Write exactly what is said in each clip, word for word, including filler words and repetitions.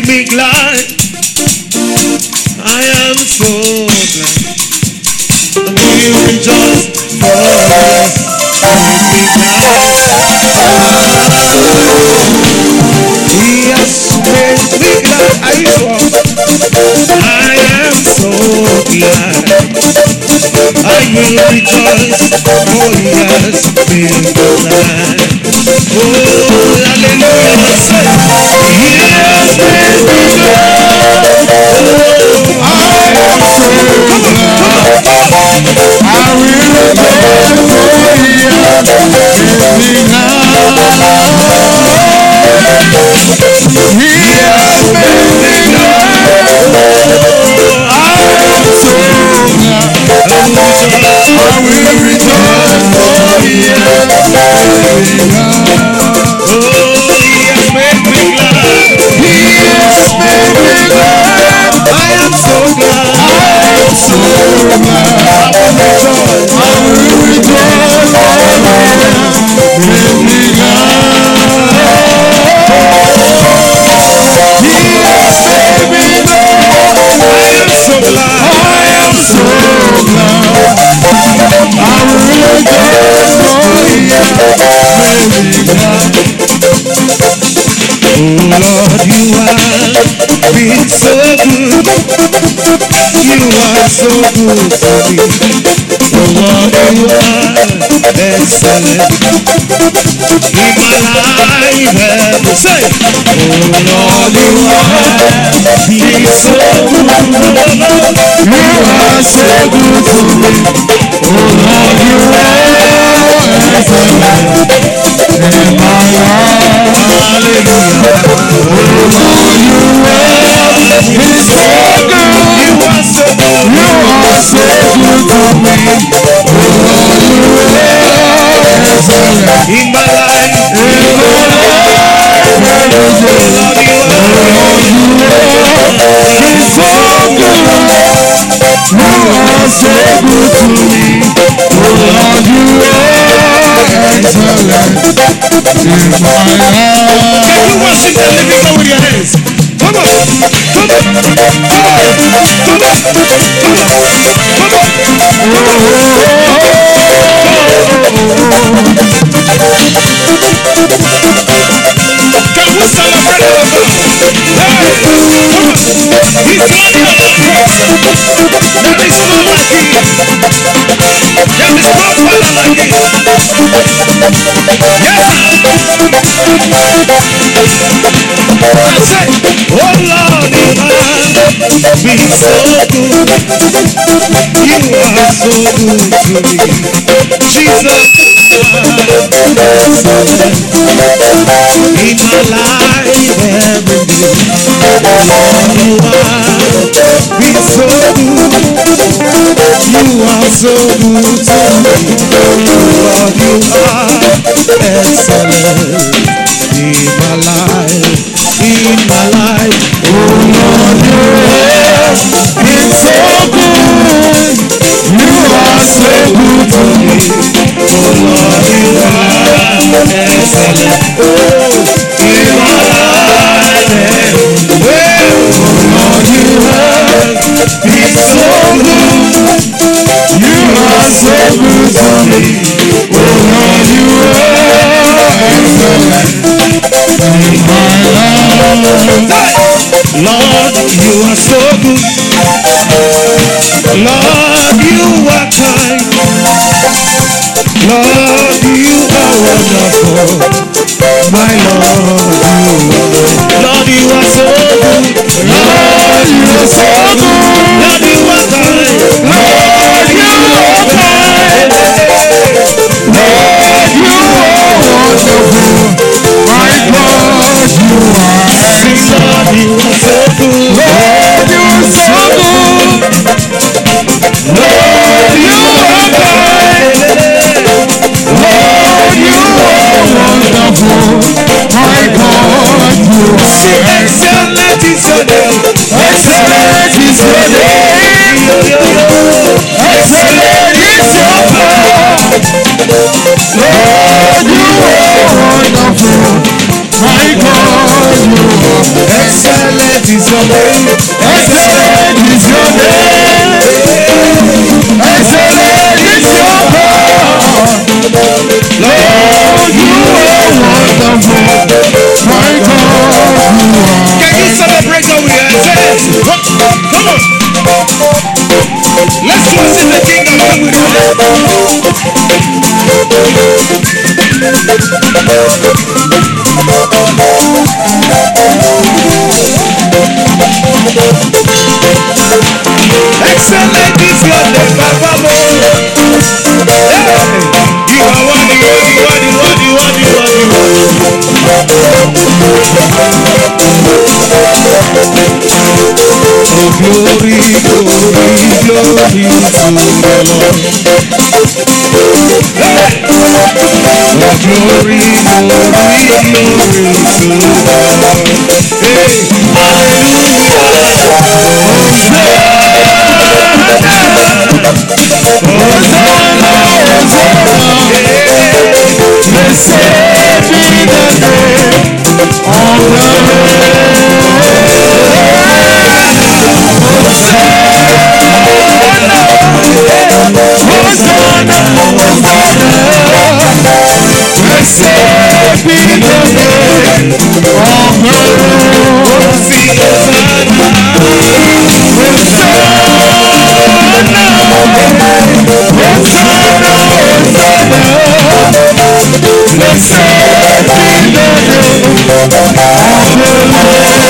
me glad. I am so glad. And we rejoice for us. Make me glad. He has made me glad. Are you sure? I am so glad. I will rejoice, for he has made me glad. Oh, hallelujah. Say, he has made me glad. Oh, I am so glad. I will rejoice, for he has made me glad. He has made me glad. I am so glad. I will rejoice, for he has made me glad. Oh, he has made me glad. He has made me glad. I am so glad. I am so glad. I will rejoice, I will rejoice, for he has made me glad. He has made me glad. I am so glad. I am so glad. I will rejoice, for he has made me glad. Oh Lord, you have been so good. You are so good to me. Oh Lord, you are excellent in my life. Ever say, oh Lord, you have been so good. You are so good to me. Oh Lord, you are excellent in my life. Hallelujah. Oh Lord, you have been so good. You are so good. You are so good to me. Oh Lord, you are excellent in my life. In my life. Oh Lord, you are. Oh Lord, you have been so good. You are so good to me. Oh Lord, you are excellent in my life. Can you worship the living God with your hands? Come on, come on, come on, come on, come on, come on, come on, Can we celebrate our God? Hey, come on. He's one of our cross. There is no like him. There is no father like him. Yes, I say, oh Lord, you have been so good. You are so good to me. Jesus, in my life every day. Lord, you have been so good. You are so good to me. Lord, you are excellent in my life, in my life. Oh Lord, you have been so good. You are so good to me. Oh Lord, you are excellent. Oh, in my life. Oh Lord, you have been so good. You are so good to me. Oh Lord, you are excellent in my life. Lord, you are so good. Lord, you are kind. Lord, you are wonderful. My Lord, you are. Lord, you are so good. Lord, you are so good. Lord, you are kind. Lord, you are kind. Lord, you are wonderful. My God, you are excellent. Lord, you are so good. Lord, you are so good. Lord, you are kind. Lord, you are wonderful. My God, you are excellent is your name. Excellent is your name. is your name. Excellent is your name. Excellent is your God. Lord, you are wonderful. My God, you are. Can you celebrate God with your hands? Come on. Let's worship the King of Kings with your hands. Excellent is your name, Papa Mo. Hey, you are worthy, worthy, worthy, worthy, worthy, worthy, oh, glory, glory, glory to the Lord. Hey! Oh, glory, glory, glory to the Lord. Hey, hallelujah. Hosanna, Hosanna, blessed be the name of the Lord. Hosanna, Hosanna, blessed be the name of the Lord. Sing Hosanna, Hosanna. Hosanna, Hosanna, blessed be the name of the Lord.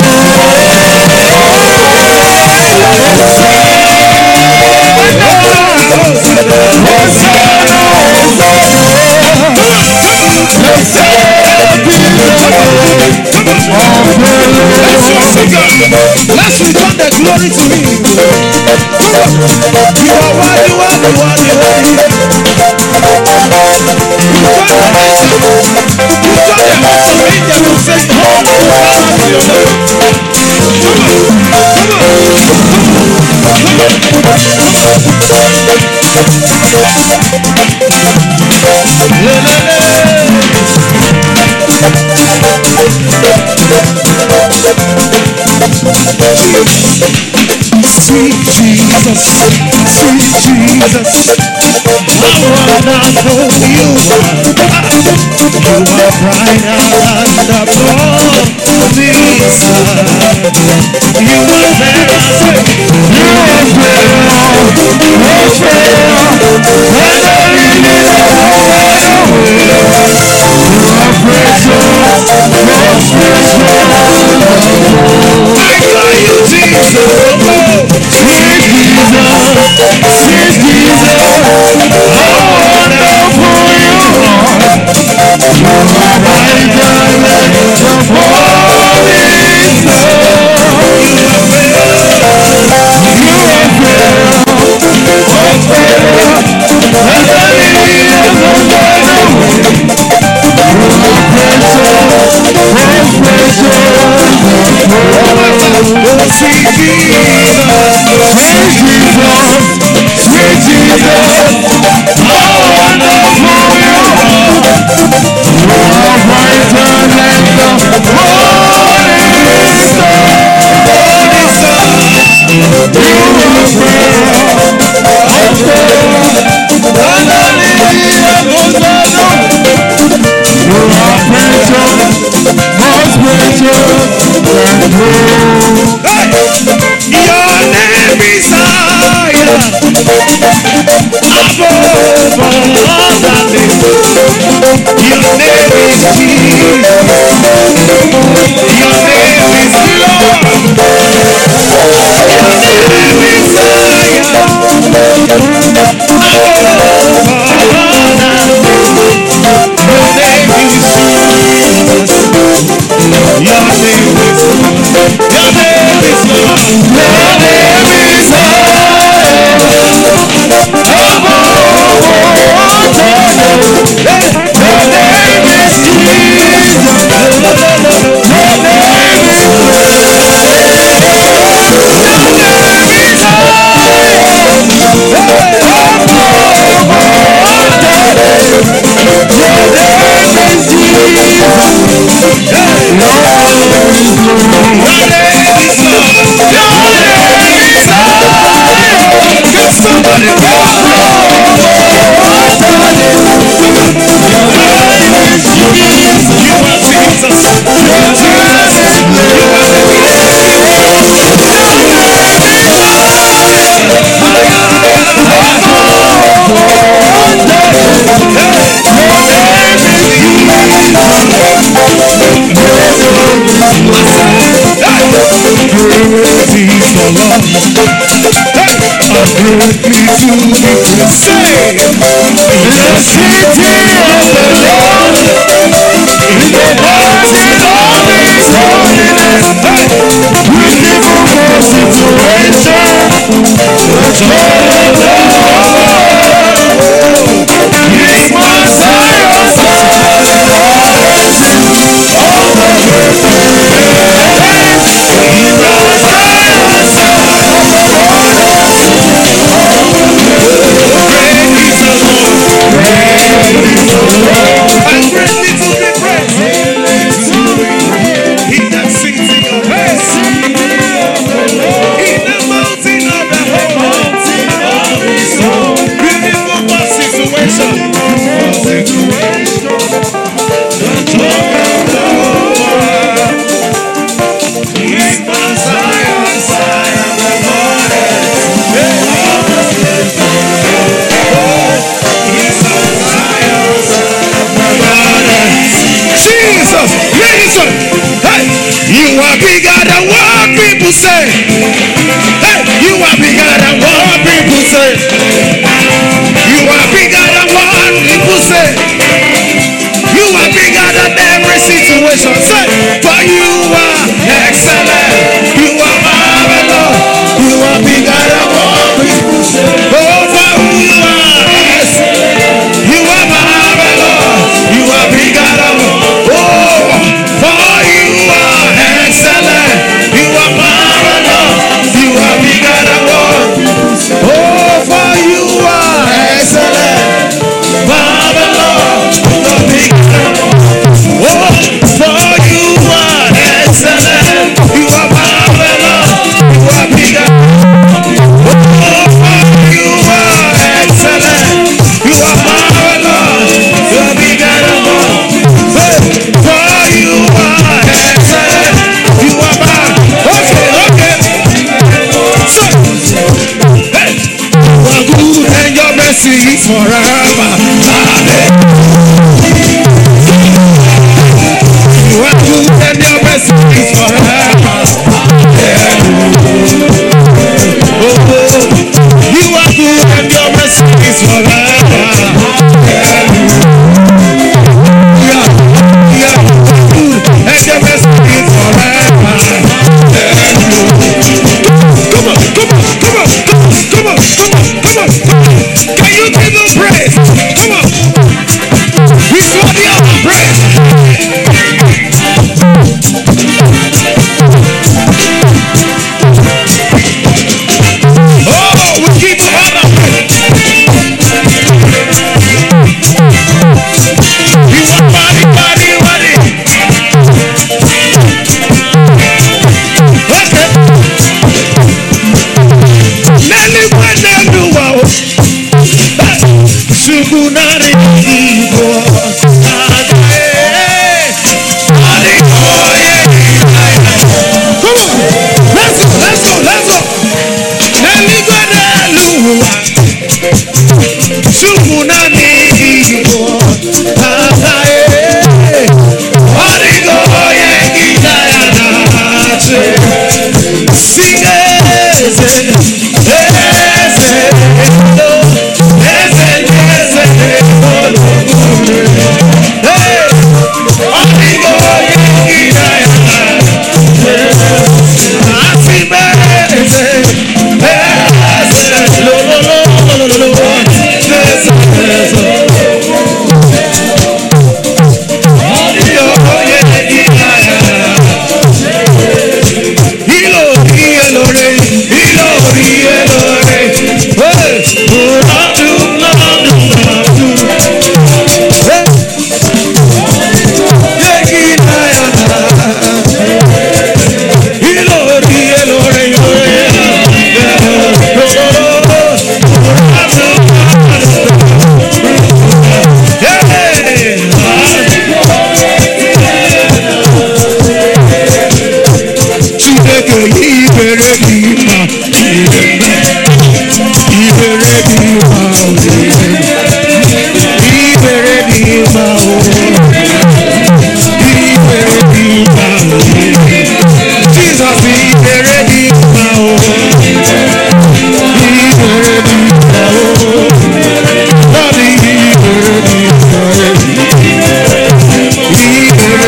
Hosanna, Hosanna, blessed be the name of the Lord. Let's return the glory to Him. You are worthy, worthy, worthy, worthy. You turn the hands of you turn the hearts of angels and say, Holy, Hosanna to your name. Come on, come on, sweet Jesus, sweet Jesus, how wonderful you are. You are brighter than the morning star. You are better, you are better, much better than the lilies of the valley. You are precious, most precious. I call you Jesus. Sweet Jesus, sweet Jesus, how wonderful you are. You are brighter than the morning star. You are better, you are better, much better than the lilies of the valley. You are precious, most precious. Oh, sweet Jesus, sweet Jesus, sweet Jesus, how wonderful you are. You are brighter than the morning star. Morning star. You are better, much better than the lily of the valley. You are precious, much precious than gold. Hey! Your name is higher above all other names. Your name is Jesus. Your name is Lord. Your name is higher above all other names. Your name is Jesus. Your name is Lord. Your name is Lord. Your name is higher above all other names. Your name is greatly to be praised. Say, the city of the Lord, in the mountain of His holiness, beautiful for situation, the joy of the Lord is my Zion, Zion, all the earth. You are bigger than what people say. Hey, you are bigger than what people say. You are bigger than what people say. You are bigger than every situation. Say, for you are excellent. You are marvelous. You are bigger than what people say. Oh, for who you are excellent. You are marvelous. You are bigger than what. Oh, for you are excellent. You are marvelous. You are bigger than what. Oh, for you are excellent. Marvelous. You are bigger than what. Oh, for you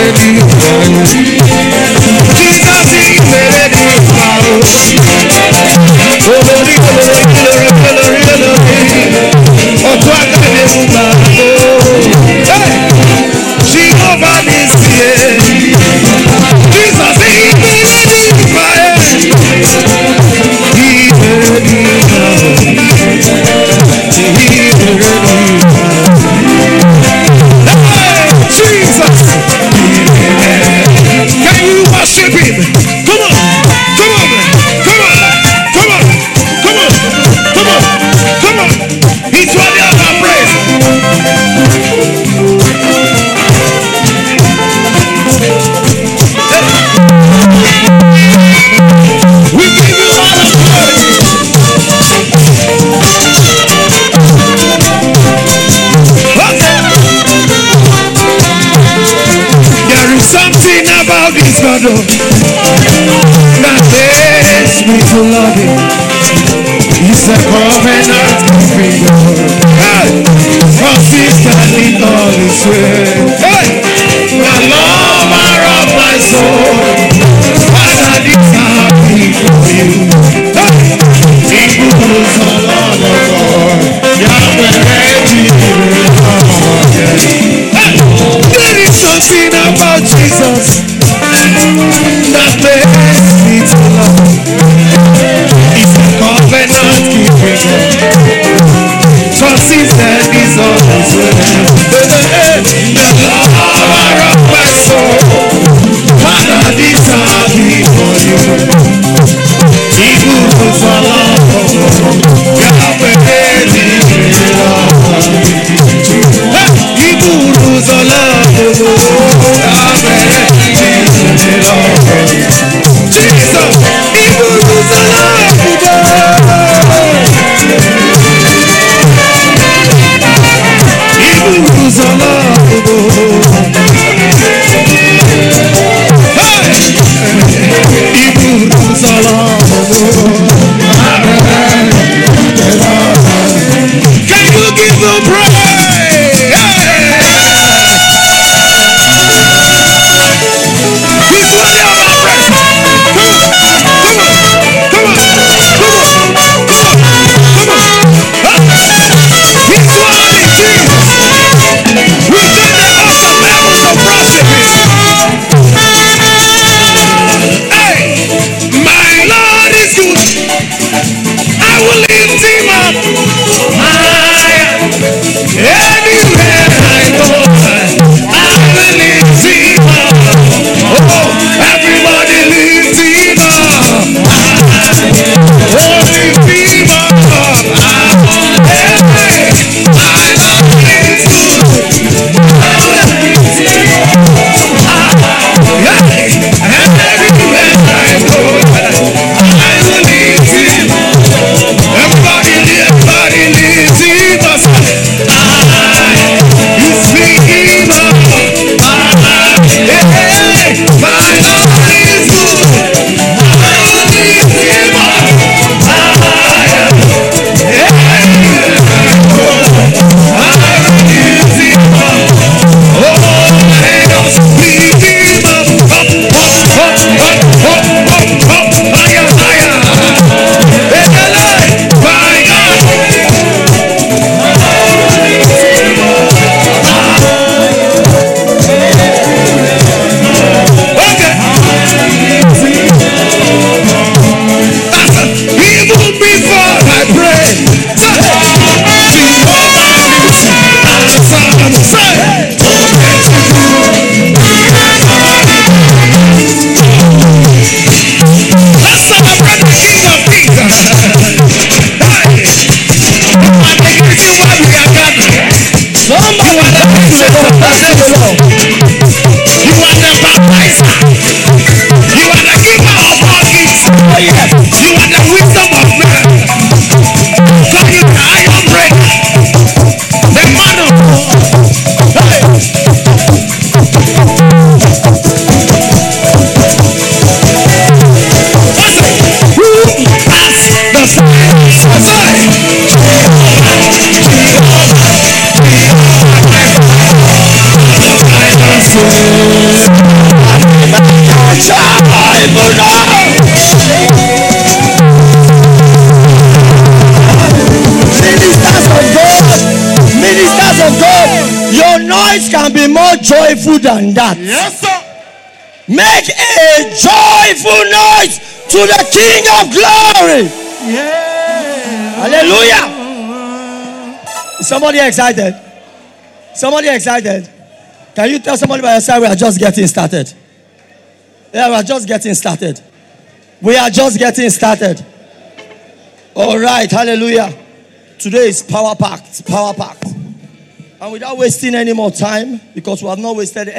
That makes me to love him. He's a covenant keeping God. Hey, consistently all his way. Hey, the lover of my soul. Father, this happy for you. Hey, he moves all on the Lord. Yahweh, ready. Hey, there is something about Jesus that makes me to love. It's a covenant keeping God. Consistent is always with the lover of my soul. Father, this I'll be for you. He moves along. Yahweh, ready. He moves along. Jesus, he moves along. He moves along. Hey, he moves along. Can you give them praise? Hey. He's worthy of our praise. Come on, come on, come on. noise can be more joyful than that. Yes, sir. Make a joyful noise to the King of Glory. Yeah. Hallelujah. Is somebody excited? Somebody excited? Can you tell somebody by your side we are just getting started? Yeah, we are just getting started. We are just getting started. All right, hallelujah. Today is power packed, power packed. And without wasting any more time, because we have not wasted